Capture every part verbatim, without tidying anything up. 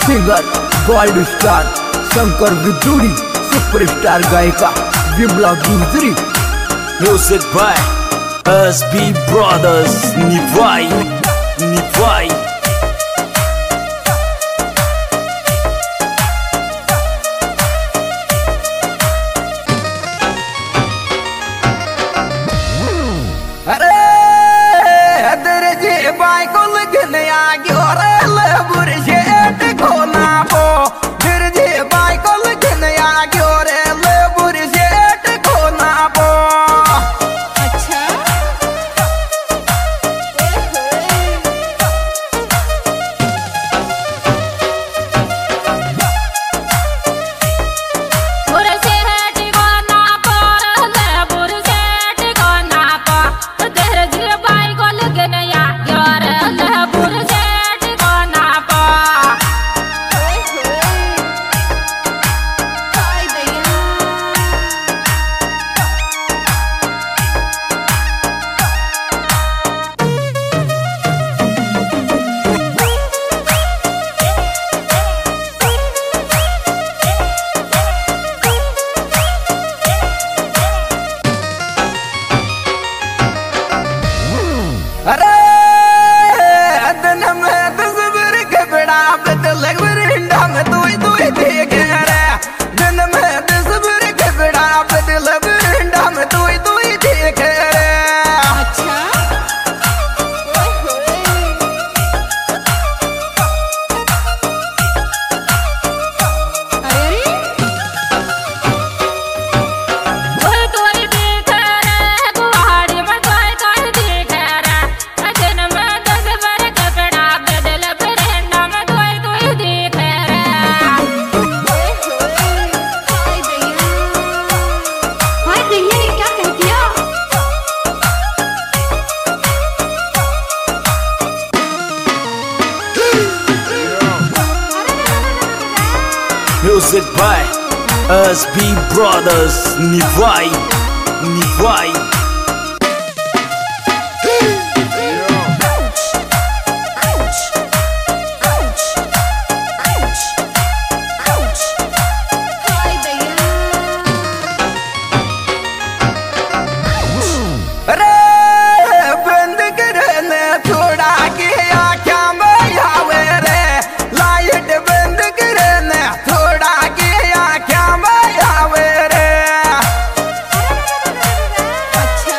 Singer gold star Shankar Vidyuri, superstar गायिका Vimla Gurjari. Music by S B brothers निभाई निभाई। अरे दर्जे बाई को लगने आ गयो रे लेबुर शेट को ना पो। दर्जे बाई को लगने आ गयो रे लेबुर शेट को ना पो। अच्छा अरे दिन में तस्वीर के बड़ा बदल वरिंडा में तू तू देख रे। दिन में तस्वीर के बड़ा बदल वरिंडा में तू तू देख रे। अच्छा music by S B brothers निभाई निभाई। अरे बंद करने छोड़ा के आँखा में आवे रे। लाइट बंद करने छोड़ा के आँखा में आवे रे। अच्छा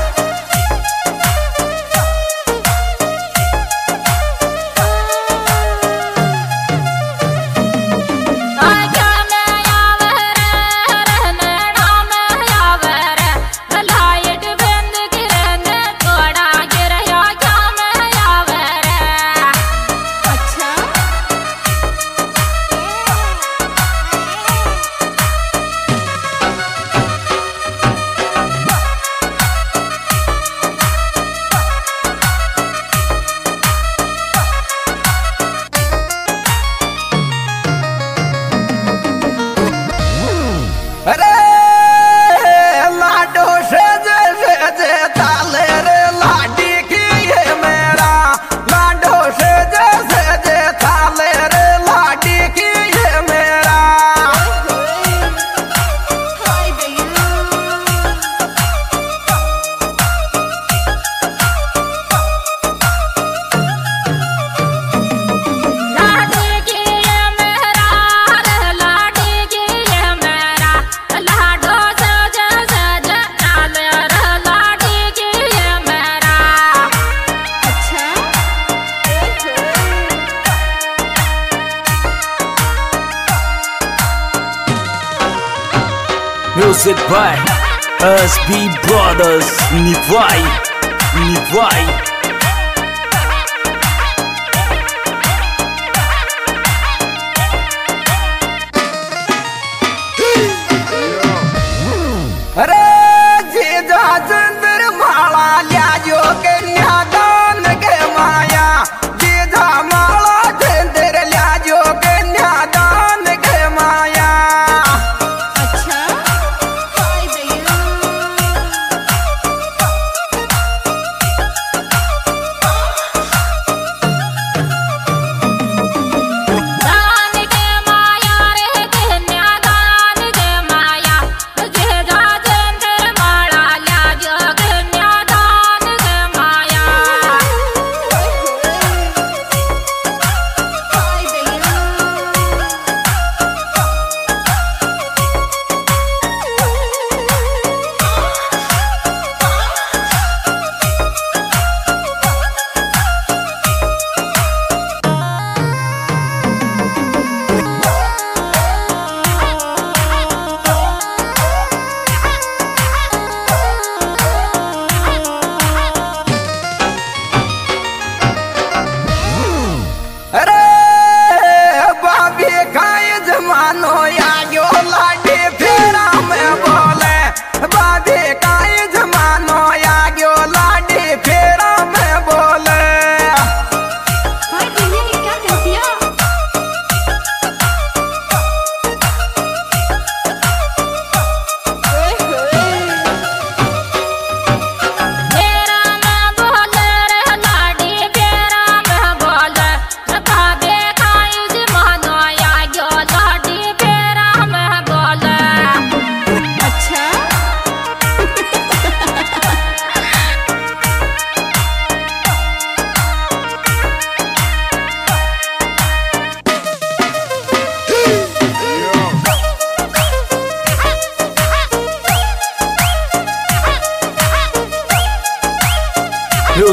अरे लाडो से जे जे ताले रे लाडी की ये मेरा। लाडो से जे जे ताले रे लाडी की ये मेरा। हाय भैया music by S B brothers निभाई निभाई। अरे जीजा चंद्र माला लिया कन्यादान के माया। जीजा माला चंद्र लिया कन्यादान के माया। अच्छा हाय भैया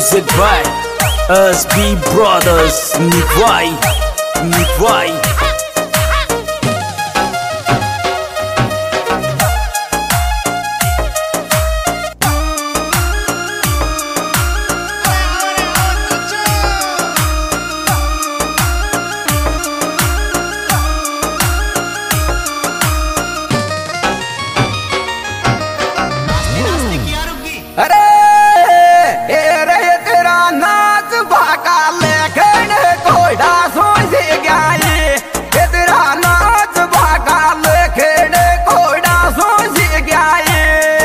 Music by S B Brothers. Nivai, Nivai. अरे ए रे तेरा नाच भाका लेखन कोड़ा सोच गया ये तेरा नाच भाका लेखन कोड़ा सोच गया ये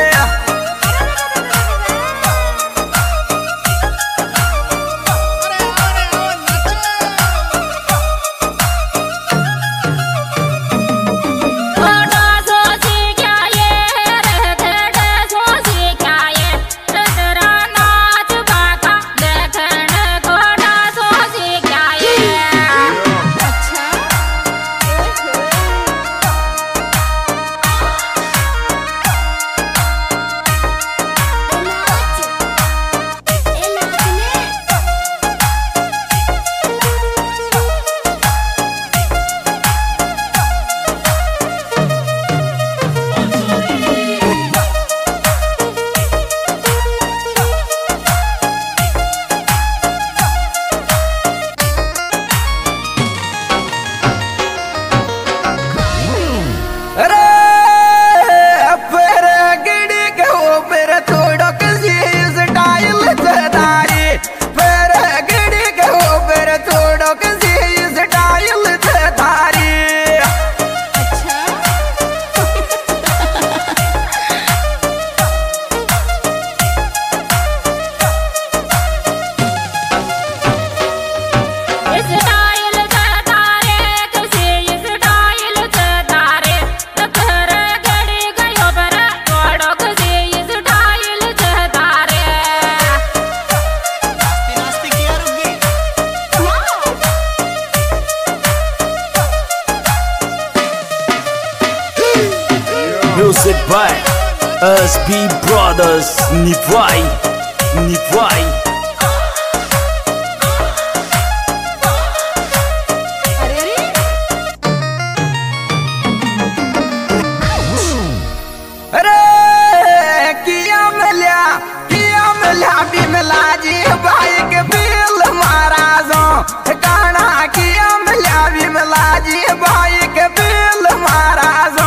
Music by S B Brothers. Nivai, Nivai. अरे किया मिला किया मिला भी मिला जी भाई के बिल महाराजों काना किया मिला भी मिला जी भाई के बिल महाराजों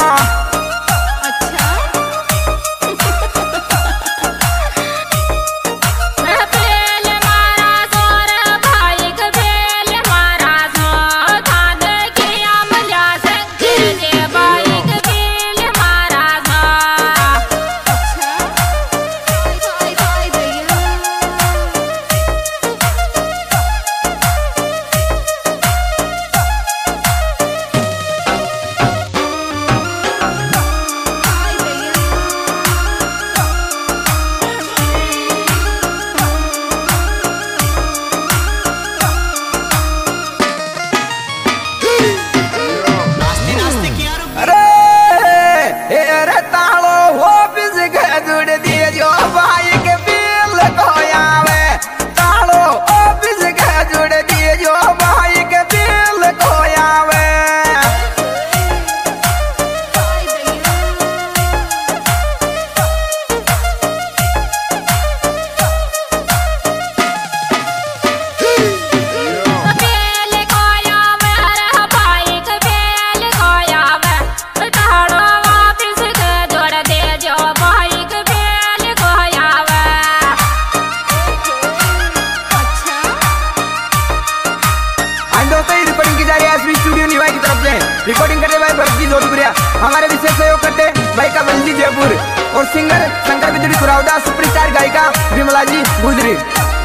रिकॉर्डिंग करने भाई भरत जी जोधपुरिया, हमारे विशेष सहयोग करते भाई का बंजी जयपुर और सिंगर शंकर बिदरी सुरावदा, सुपरस्टार गायिका विमला जी गुजरी।